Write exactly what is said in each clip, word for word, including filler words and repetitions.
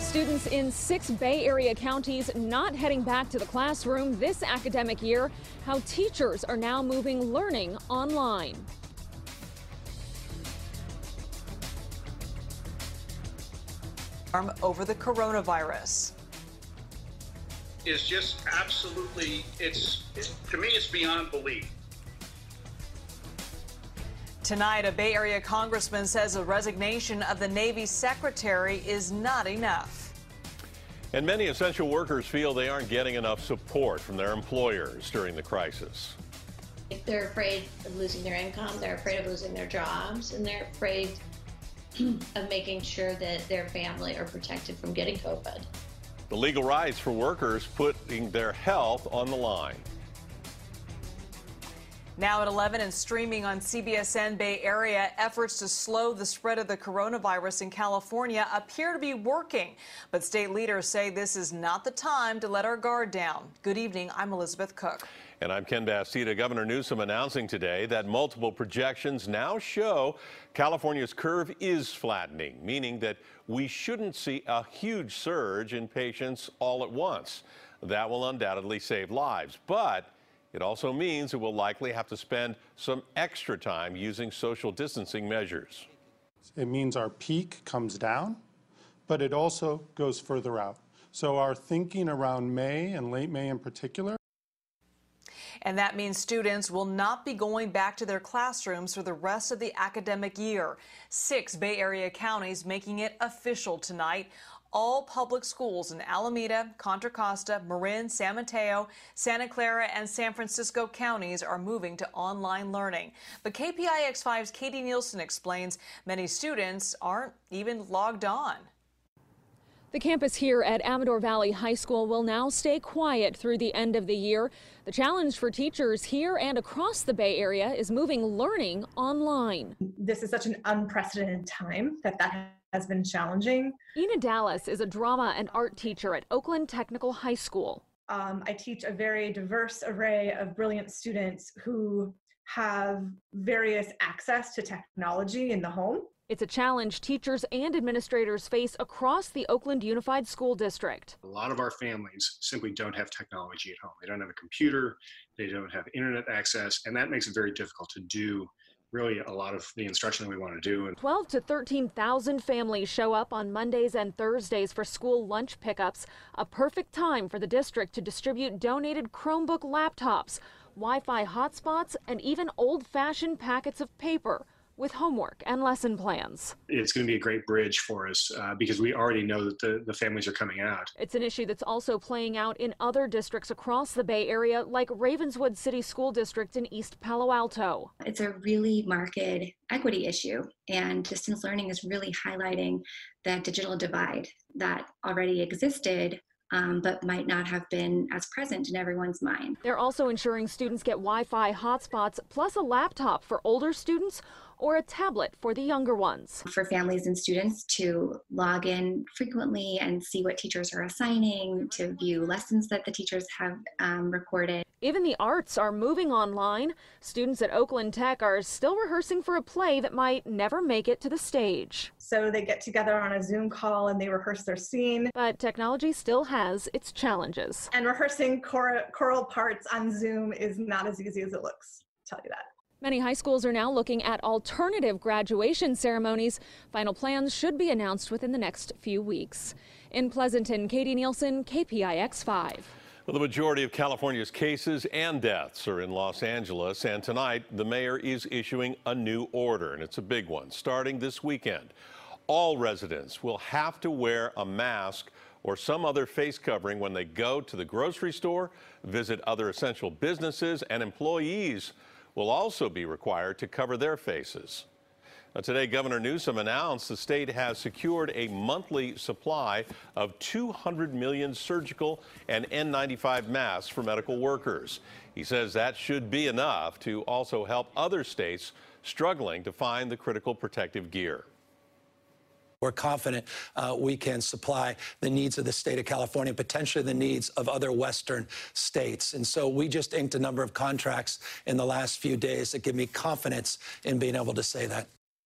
Students in six Bay Area counties not heading back to the classroom this academic year. How teachers are now moving learning online. Over the coronavirus. Is just absolutely, it's, it, to me, it's beyond belief. Tonight, a Bay Area congressman says a resignation of the Navy secretary is not enough. And many essential workers feel they aren't getting enough support from their employers during the crisis. They're afraid of losing their income, they're afraid of losing their jobs, and they're afraid of making sure that their family are protected from getting COVID. The legal rights for workers putting their health on the line. Now at eleven and streaming on C B S N Bay Area, efforts to slow the spread of the coronavirus in California appear to be working. But state leaders say this is not the time to let our guard down. Good evening, I'm Elizabeth Cook. And I'm Ken Bastida. Governor Newsom announcing today that multiple projections now show California's curve is flattening, meaning that we shouldn't see a huge surge in patients all at once. That will undoubtedly save lives, but it also means it will likely have to spend some extra time using social distancing measures. It means our peak comes down, but it also goes further out. So our thinking around May and late May in particular. And that means students will not be going back to their classrooms for the rest of the academic year. Six Bay Area counties making it official tonight. All public schools in Alameda, Contra Costa, Marin, San Mateo, Santa Clara, and San Francisco counties are moving to online learning. But K P I X five's Katie Nielsen explains many students aren't even logged on. The campus here at Amador Valley High School will now stay quiet through the end of the year. The challenge for teachers here and across the Bay Area is moving learning online. This is such an unprecedented time that that has been challenging. Ina Dallas is a drama and art teacher at Oakland Technical High School. Um, I teach a very diverse array of brilliant students who have various access to technology in the home. It's a challenge teachers and administrators face across the Oakland Unified School District. A lot of our families simply don't have technology at home. They don't have a computer, they don't have internet access, and that makes it very difficult to do really a lot of the instruction that we want to do. twelve to thirteen thousand families show up on Mondays and Thursdays for school lunch pickups, a perfect time for the district to distribute donated Chromebook laptops, Wi-Fi hotspots, and even old-fashioned packets of paper with homework and lesson plans. It's going to be a great bridge for us uh, because we already know that the, the families are coming out. It's an issue that's also playing out in other districts across the Bay Area, like Ravenswood City School District in East Palo Alto. It's a really marked equity issue, and distance learning is really highlighting that digital divide that already existed Um, but might not have been as present in everyone's mind. They're also ensuring students get Wi-Fi hotspots, plus a laptop for older students or a tablet for the younger ones. For families and students to log in frequently and see what teachers are assigning, to view lessons that the teachers have um, recorded. Even the arts are moving online. Students at Oakland Tech are still rehearsing for a play that might never make it to the stage. So they get together on a Zoom call and they rehearse their scene. But technology still has its challenges. And rehearsing chor choral parts on Zoom is not as easy as it looks, I'll tell you that. Many high schools are now looking at alternative graduation ceremonies. Final plans should be announced within the next few weeks. In Pleasanton, Katie Nielsen, K P I X five. Well, the majority of California's cases and deaths are in Los Angeles, and tonight the mayor is issuing a new order, and it's a big one. Starting this weekend, all residents will have to wear a mask or some other face covering when they go to the grocery store, visit other essential businesses, and employees will also be required to cover their faces. Now, today, Governor Newsom announced the state has secured a monthly supply of two hundred million surgical and N ninety-five masks for medical workers. He says that should be enough to also help other states struggling to find the critical protective gear. We're confident uh, we can supply the needs of the state of California, potentially the needs of other Western states. And so we just inked a number of contracts in the last few days that give me confidence in being able to say that.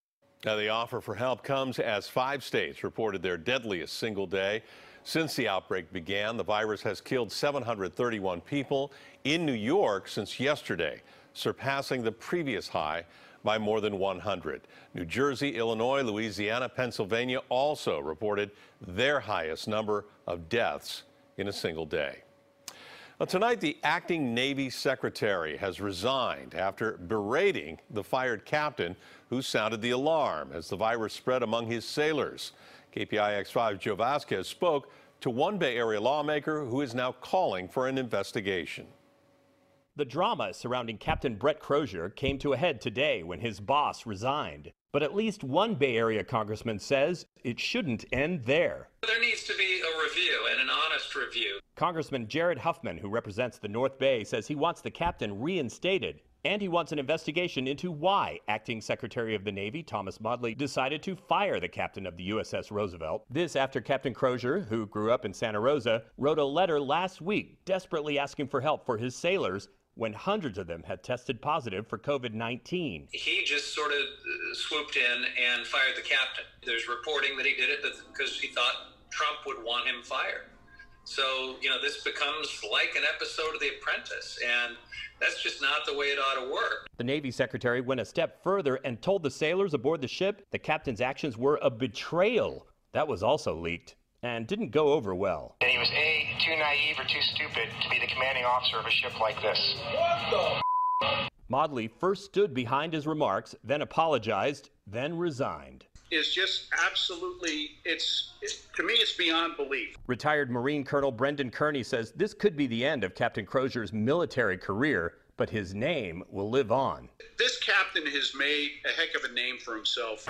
Now, the offer for help comes as five states reported their deadliest single day. Since the outbreak began, the virus has killed seven hundred thirty-one people in New York since yesterday, surpassing the previous high by more than one hundred. New Jersey, Illinois, Louisiana, Pennsylvania also reported their highest number of deaths in a single day. Well, tonight, the acting Navy secretary has resigned after berating the fired captain who sounded the alarm as the virus spread among his sailors. K P I X five Joe Vasquez spoke to one Bay Area lawmaker who is now calling for an investigation. The drama surrounding Captain Brett Crozier came to a head today when his boss resigned. But at least one Bay Area congressman says it shouldn't end there. There needs to be a review and an honest review. Congressman Jared Huffman, who represents the North Bay, says he wants the captain reinstated. And he wants an investigation into why Acting Secretary of the Navy Thomas Modly decided to fire the captain of the U S S Roosevelt. This after Captain Crozier, who grew up in Santa Rosa, wrote a letter last week desperately asking for help for his sailors when hundreds of them had tested positive for COVID nineteen. He just sort of swooped in and fired the captain. There's reporting that he did it because he thought Trump would want him fired. So, you know, this becomes like an episode of The Apprentice, and that's just not the way it ought to work. The Navy Secretary went a step further and told the sailors aboard the ship the captain's actions were a betrayal. That was also leaked and didn't go over well. And he was A, too naive or too stupid to be the commanding officer of a ship like this. What the? Modly first stood behind his remarks, then apologized, then resigned. Is just absolutely, it's, it, to me, it's beyond belief. Retired Marine Colonel Brendan Kearney says this could be the end of Captain Crozier's military career, but his name will live on. This captain has made a heck of a name for himself.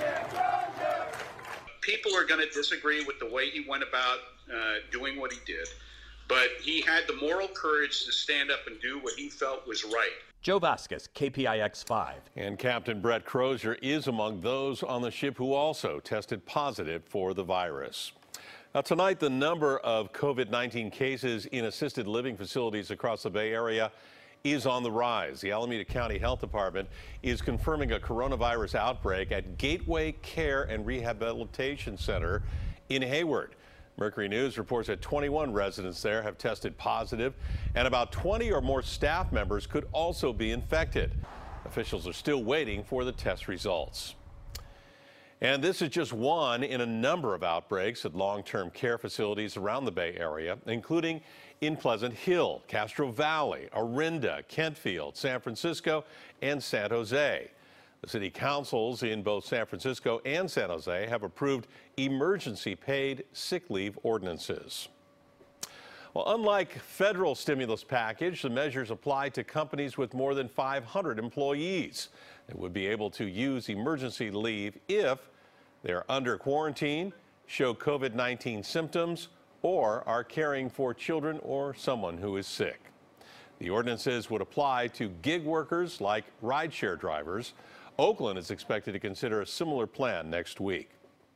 People are going to disagree with the way he went about uh, doing what he did, but he had the moral courage to stand up and do what he felt was right. Joe Vasquez, K P I X five. And Captain Brett Crozier is among those on the ship who also tested positive for the virus. Now, tonight, the number of COVID nineteen cases in assisted living facilities across the Bay Area is on the rise. The Alameda County Health Department is confirming a coronavirus outbreak at Gateway Care and Rehabilitation Center in Hayward. Mercury News reports that twenty-one residents there have tested positive, and about twenty or more staff members could also be infected. Officials are still waiting for the test results. And this is just one in a number of outbreaks at long-term care facilities around the Bay Area, including in Pleasant Hill, Castro Valley, Orinda, Kentfield, San Francisco, and San Jose. The city councils in both San Francisco and San Jose have approved emergency paid sick leave ordinances. Well, unlike federal stimulus package, the measures apply to companies with more than five hundred employees. They would be able to use emergency leave if they're under quarantine, show COVID nineteen symptoms, or are caring for children or someone who is sick. The ordinances would apply to gig workers like rideshare drivers. Oakland is expected to consider a similar plan next week.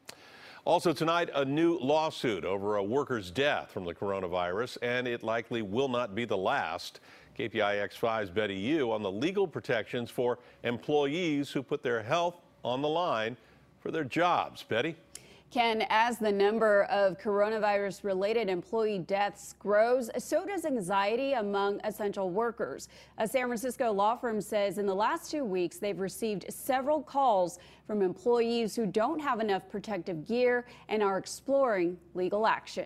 Also tonight, a new lawsuit over a worker's death from the coronavirus, and it likely will not be the last. K P I X five's Betty Yu on the legal protections for employees who put their health on the line for their jobs. Betty? Ken, as the number of coronavirus-related employee deaths grows, so does anxiety among essential workers. A San Francisco law firm says in the last two weeks, they've received several calls from employees who don't have enough protective gear and are exploring legal action.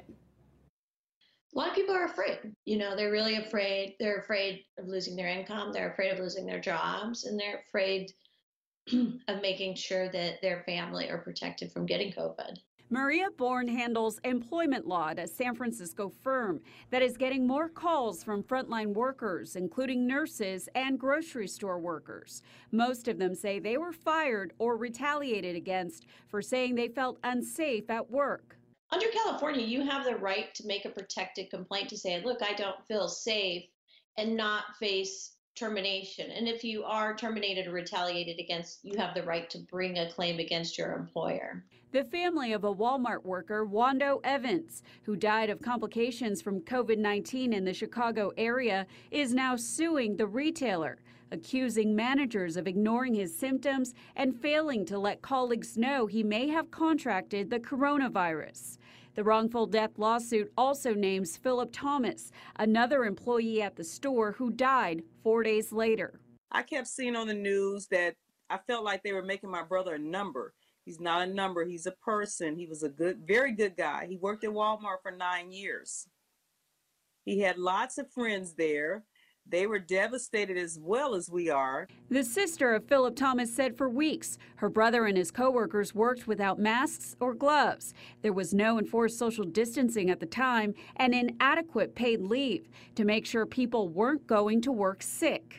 A lot of people are afraid. You know, they're really afraid. They're afraid of losing their income. They're afraid of losing their jobs, and they're afraid of making sure that their family are protected from getting COVID. Maria Bourne handles employment law at a San Francisco firm that is getting more calls from frontline workers, including nurses and grocery store workers. Most of them say they were fired or retaliated against for saying they felt unsafe at work. Under California, you have the right to make a protected complaint to say, look, I don't feel safe, and not face termination. And if you are terminated or retaliated against, you have the right to bring a claim against your employer. The family of a Walmart worker, Wando Evans, who died of complications from COVID nineteen in the Chicago area, is now suing the retailer. accusing managers of ignoring his symptoms and failing to let colleagues know he may have contracted the coronavirus. The wrongful death lawsuit also names Philip Thomas, another employee at the store who died four days later. I kept seeing on the news that I felt like they were making my brother a number. He's not a number, he's a person. He was a good, very good guy. He worked at Walmart for nine years. He had lots of friends there. They were devastated as well as we are. The sister of Philip Thomas said for weeks her brother and his coworkers worked without masks or gloves. There was no enforced social distancing at the time and inadequate paid leave to make sure people weren't going to work sick.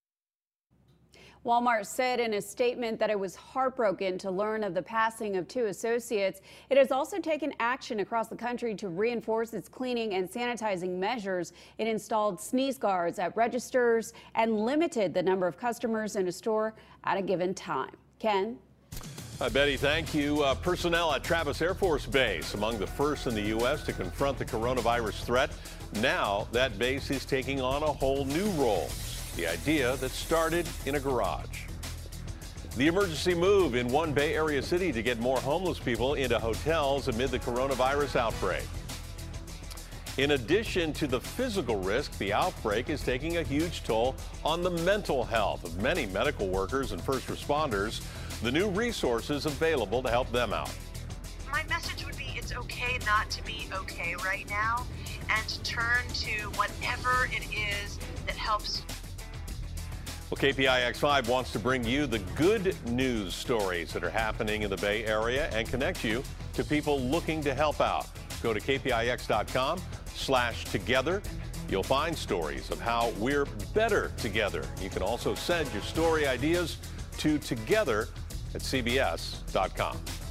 Walmart said in a statement that it was heartbroken to learn of the passing of two associates. It has also taken action across the country to reinforce its cleaning and sanitizing measures. It installed sneeze guards at registers and limited the number of customers in a store at a given time. Ken? Hi, Betty, thank you. Uh, personnel at Travis Air Force Base, among the first in the U S to confront the coronavirus threat. Now that base is taking on a whole new role. The idea that started in a garage. The emergency move in one Bay Area city to get more homeless people into hotels amid the coronavirus outbreak. In addition to the physical risk, the outbreak is taking a huge toll on the mental health of many medical workers and first responders. The new resources available to help them out. My message would be it's okay not to be okay right now, and to turn to whatever it is that helps. Well, K P I X five wants to bring you the good news stories that are happening in the Bay Area and connect you to people looking to help out. Go to K P I X dot com slash together. You'll find stories of how we're better together. You can also send your story ideas to together at C B S dot com.